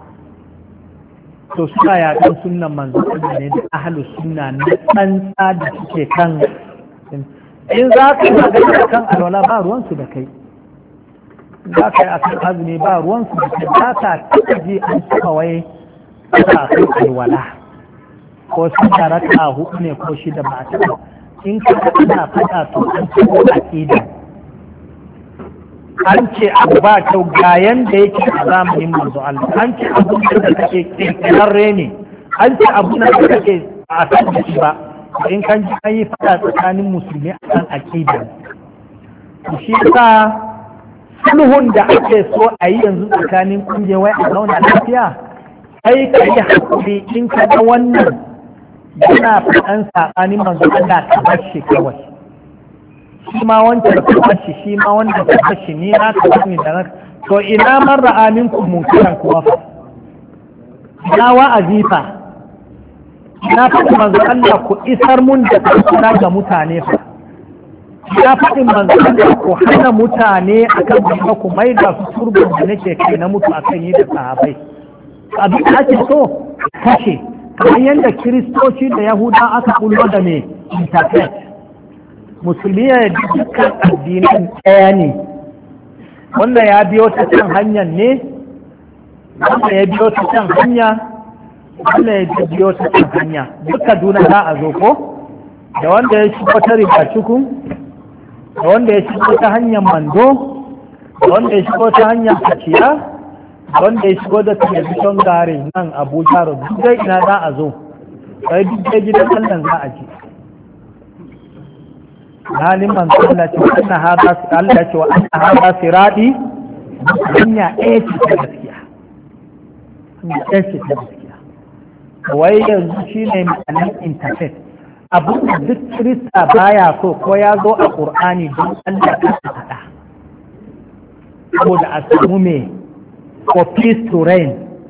to suna yaƙan sunnan manzo ne da ahlus sunna na tsantsa da suke kan in za ka magana kan alwala ba ruwansu da kai za ka yi a kan azumi ba ruwansu da kai za ka taɓa ji an taɓa wai a kai alwala ko sun tara ka hudu ne ko shida ba a taɓa in ka ana faɗa to an taɓa aƙida an ce abu ba kyau ga yanda yake a zamanin manzo Allah an ce abu da kake kirkirarre ne an ce abu da kake a san da shi ba in kan ji an yi fada tsakanin musulmi a kan aƙida shi yasa sulhun da ake so a yi yanzu tsakanin kungiyoyi a zauna lafiya sai ka yi hakuri in ka ga wannan yana faɗan saɓanin manzo Allah ka bar shi kawai shi ma wancan ka bar shi shi ma wanda ka bar shi ni na ka bar ni da to ina man ra'a minkum munkaran kuwa fa ina wa'azi fa na faɗi manzo Allah ku isar mun da karkuna ga mutane fa na faɗi manzo Allah ku hana mutane akan gaba ku mai da su turbin da nake kai na mutu akan yi da sahabai abin da ake so kashe kamar yadda kiristoci da yahuda aka kullo da me interfaith musulmi ya dukkan addinan ɗaya ne wannan ya biyo ta can hanyar ne wannan ya biyo ta can hanya wannan ya biyo ta kan hanya duka duna za a zo ko da wanda ya shigo ta riba cikin da wanda ya shigo ta hanyar mando da wanda ya shigo ta hanyar kaciya da wanda ya shigo da television gare nan abuja road duk dai ina za a zo sai duk dai gidan Allah za a ji halin manzo Allah ce anna hada Allah ce wa anna hada siradi hanya ɗaya ce ta gaskiya hanya ɗaya ce ta gaskiya wai yanzu shi ne ma'anin interfaith abin da duk kirista baya so ko ya zo a ƙur'ani don Allah ka faɗa saboda a samu me for peace to reign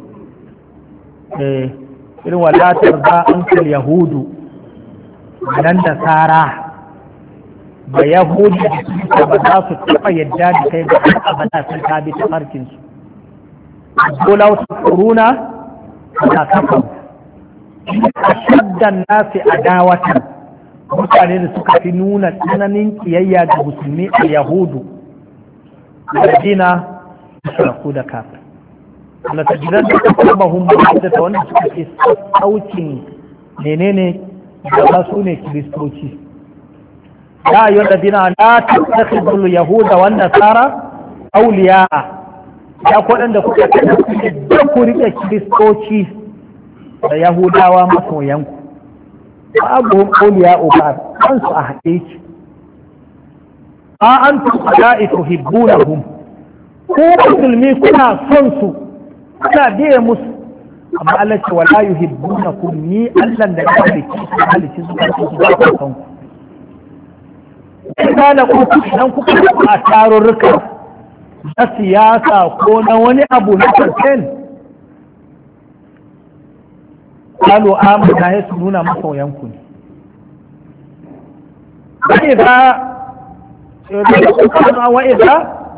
irin wadatar za an kal yahudu nan da tsara ba yahudu da kirista ba za su taɓa yadda da kai ba a abada sun tabi ta farkinsu dole wata kuruna na kafa a shaddan nasi adawatan mutane da suka fi nuna tsananin kiyayya ga musulmi a yahudu da dina shiraku da kafin wanda ta jiran da ta kama hun da ta wanda suka fi saukin menene da su ne kiristoci ya yi wanda dina la ta tafi yahuda wanda tsara auliya ya kwaɗanda kuka kai da ku rike kiristoci da yahudawa masoyanku babu auliya ubar kansu a haɗe ki a an tuɗa'i tuhibbunahum ko musulmi kuna son su kuna biye musu amma Allah ce wala yuhibbunakum ni Allah da ya halici zuwa su ba ku son ku kana ku dan kuka a tarurruka na siyasa ko na wani abu na campaign kalu amina ya su nuna masoyanku ne wa'iza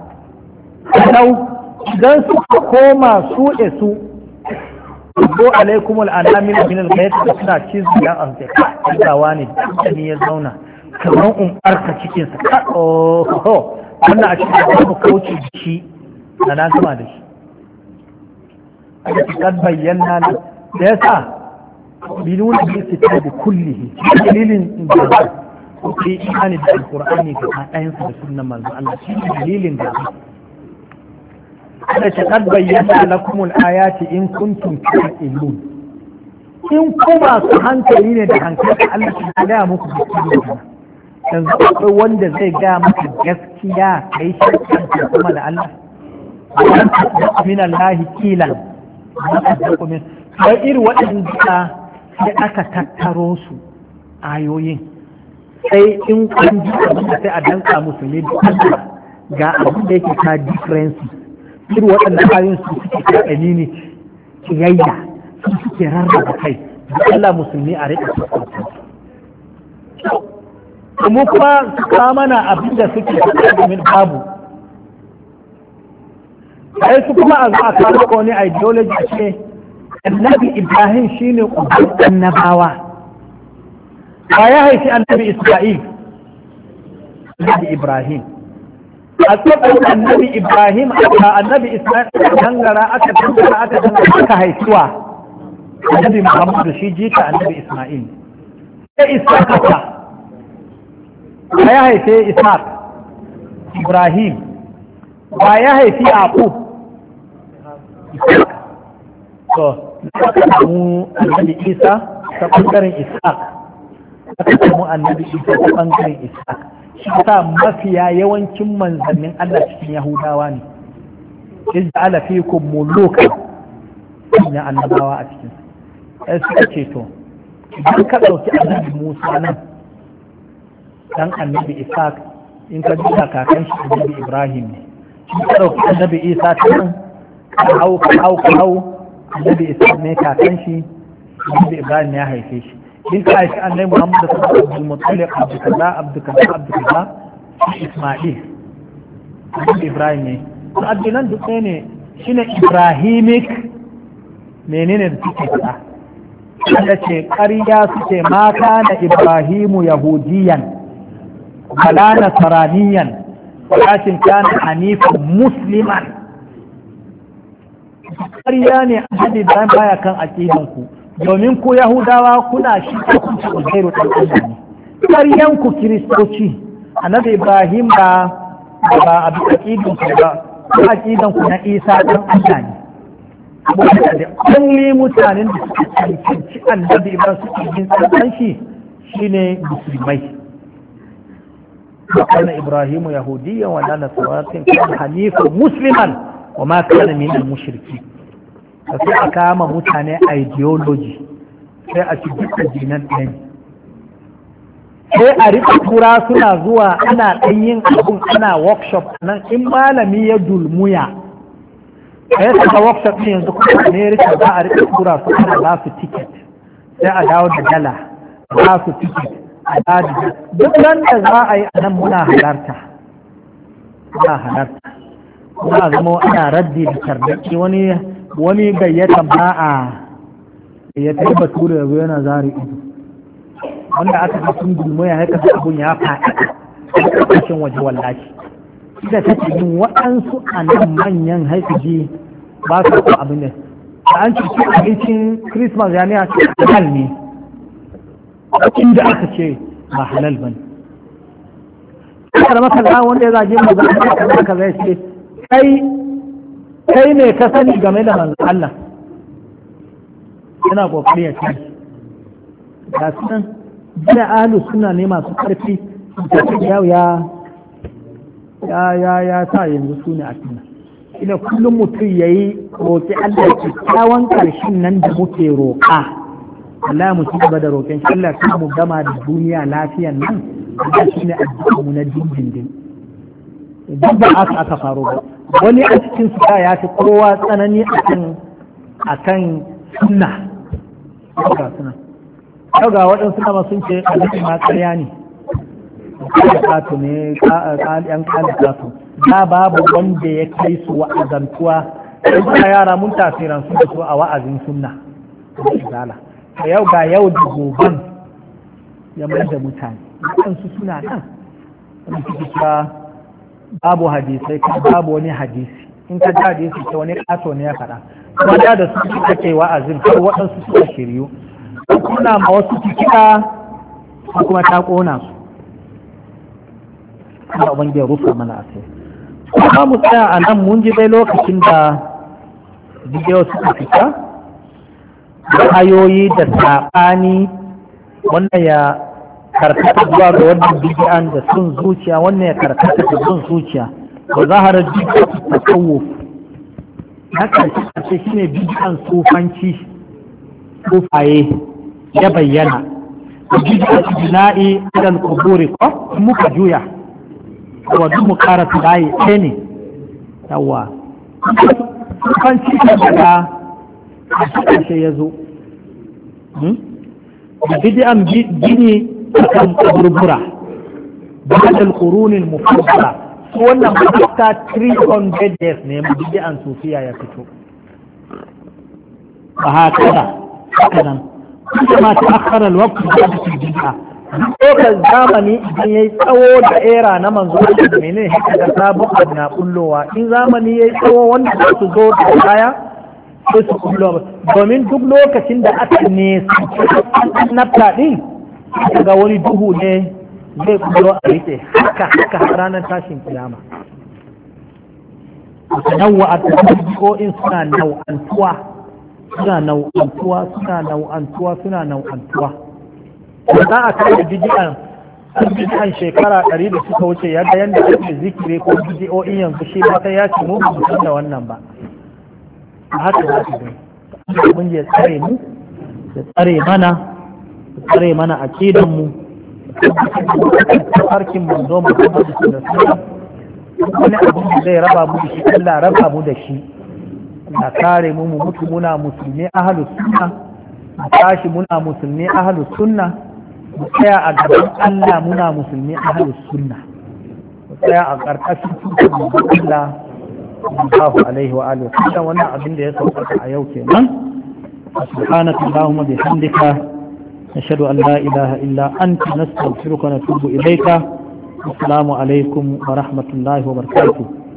idan suka koma su su ko alaikum al'anamin min al-ghayt da suna cizu dan arzika kawa ne da ni ya zauna kamar barka cikin sa ka wannan a cikin da kauce shi na na gama da shi a cikin bayyana da yasa بنون بالكتاب كله دليل ko kai imani da alqur'ani ga ɗayansa da sunnan manzo Allah shi ne dalilin da Allah ta kad bayyana lakum al-ayati in kuntum ta'qilun in kuma su hankali ne da hankali Allah ya ga muku gaskiya yanzu akwai wanda zai ga maka gaskiya kai shakka kuma da Allah min Allah kilan sai irin waɗanda sai aka tattaro su ayoyin sai in kun ji abin da sai a danka musu ne ga abin da yake ka difference irin waɗannan ayoyin su suke ka ne kiyayya su suke rarraba kai da Allah musulmi a rika sassauta kuma su mana abin da suke domin babu sai su kuma a zo a kawo wani ideology ce annabi Ibrahim shine uban annabawa ba ya haifi annabi Isma'il annabi Ibrahim a tsakar annabi Ibrahim a annabi Isma'il aka haifuwa annabi Muhammadu shi jika annabi Isma'il sai Ishaq ba ya haife Ishaq Ibrahim ba ya haifi Yaqub to aka samu annabi Isa ta ɓangaren Ishaq aka samu annabi Isa ta ɓangaren Ishaq shi ta mafiya yawancin manzannin Allah cikin Yahudawa ne izja'ala fikum mulukan ya annabawa a cikin sai suka ce to idan ka ɗauki annabi Musa nan dan annabi Ishaq in ka duba kakan shi annabi Ibrahim ne shi ka ɗauki annabi Isa ta nan ka hau annabi Ishaq ne kakan shi annabi Ibrahim ya haife shi in ka haifi annabi Muhammad da sallallahu alaihi wasallam Abdulkaza Isma'il annabi Ibrahim ne to addinan duk ne shine Ibrahimic menene da suke faɗa wanda ce ƙarya suke mata da Ibrahimu Yahudiyan wala Nasraniyan walakin kana hanifan musliman ƙarya ne annabi Ibrahim baya kan aqidan ku domin ku Yahudawa kuna shi kun ci Uzairu dan Allah ne ƙaryan ku Kiristoci annabi Ibrahim ba abu aqidan ku ba ko aqidan ku na Isa dan Allah ne saboda da kulli mutanen da suke cancanci annabi Ibrahim suke yin tsantan shi shine musulmai kana Ibrahim yahudiyyan wa la nasraniyan kana hanifan musliman wa ma kana min al-mushriki sai a kama mutane ideology sai a ci duka dinan ɗaya sai a rika tura suna zuwa ana ɗan yin abun ana workshop nan in malami ya dulmuya a yi saka workshop ɗin yanzu kuma ne rika za a rika tura su ana ba su ticket sai a dawo da dala ba su ticket a dawo da duk nan da za a yi a nan muna halarta kuma zama ana raddi da tarbaki wani gayyatan ba a gayyatar bature da yana zari ido wanda aka fi sun gulmo ya haika abun ya faɗi a ƙarƙashin waje wallahi ita ta ce yin waɗansu a nan manyan haifiji ba su ko abin da an ci abincin Christmas ya ne a ce halal ne inda aka ce ba halal ba ne kada maka wanda ya zage mu za a ka zai ce kai ne ka sani game da manzo Allah yana kokari ya ce ga sunan da ahlus sunna ne masu karfi da yau ya sa yanzu su ne a cikin ina kullum mutum yayi roƙi Allah kyakkyawan karshen nan da muke roƙa Allah mu ci gaba da roƙen shi Allah kuma mu gama da duniya lafiyan nan Allah shine addu'a mu na dindindin duk ba aka faro ba wani a cikin su ya fi kowa tsanani akan sunna yau ga waɗansu nama sun ce annabi ma ƙarya ne ƙato ne ƙan ƙato da babu wanda ya kai su wa'azantuwa sai suna yara mun tasiran su da su a wa'azin sunna yau ga yau da goban ya mai da mutane waɗansu suna nan wani suke babu hadisai babu wani hadisi in ka ji hadisi ta wani ƙato ne ya faɗa kuma da su ake wa'azin har waɗansu suka shiryu kuna ma wasu cikita kuma ta ƙona su Allah ubangiji rufa mana asiri. Kuma mu tsaya a nan mun ji dai lokacin da bidiyo suka fita ra'ayoyi da saɓani wannan ya karkata zuwa ga wannan bidiyan da sun zuciya, wannan ya karkata da sun zuciya da zaharar bidiyan tasawuf na karshe shi ne bidiyan sufanci sufaye ya bayyana da bidiyan jina'i idan kuburi ko muka juya wadda mu kara tunayi ɗaya ne yawa sufanci daga ƙarshe ya zo da bidiyan gini a kan kaburbura da hadal ƙurunin mufassara su wannan mafita 300 years ne bidiyan sufiya ya fito ba haka nan kuma ta akharar wakil da su bidiya lokacin zamani idan ya yi tsawo da era na manzo da menene haka da sabon abu na kullowa in zamani ya yi tsawo wanda za su zo da baya sai su kullo domin duk lokacin da aka ne nafta din daga wani duhu ne zai kullo a rike haka ranar tashin kiyama nawa a tafiyoyin suna nau'antuwa za a kai bidiyan shekara 100 da suka wuce yadda yadda ake zikiri ko bidiyoyin yanzu shi ba ta ya ce mu ba san da wannan ba a haka za su zai mun ya tsare mu ya tsare mana akidan mu harkin mu zo mu kuma da su da suna wani abu da zai raba mu da shi Allah raba mu da shi na kare mu mutu muna musulmi ahlus sunna tashi muna musulmi ahlus sunna mu tsaya a gaban Allah muna musulmi ahlus sunna mu tsaya a ƙarƙashin tutar mu Allah sallallahu alaihi wa alihi wasallam wannan abin da ya sauka a yau kenan subhanaka allahumma bihamdika nashhadu an la ilaha illa anta nastaghfiruka wa natubu ilayka assalamu alaikum wa rahmatullahi wa barakatuh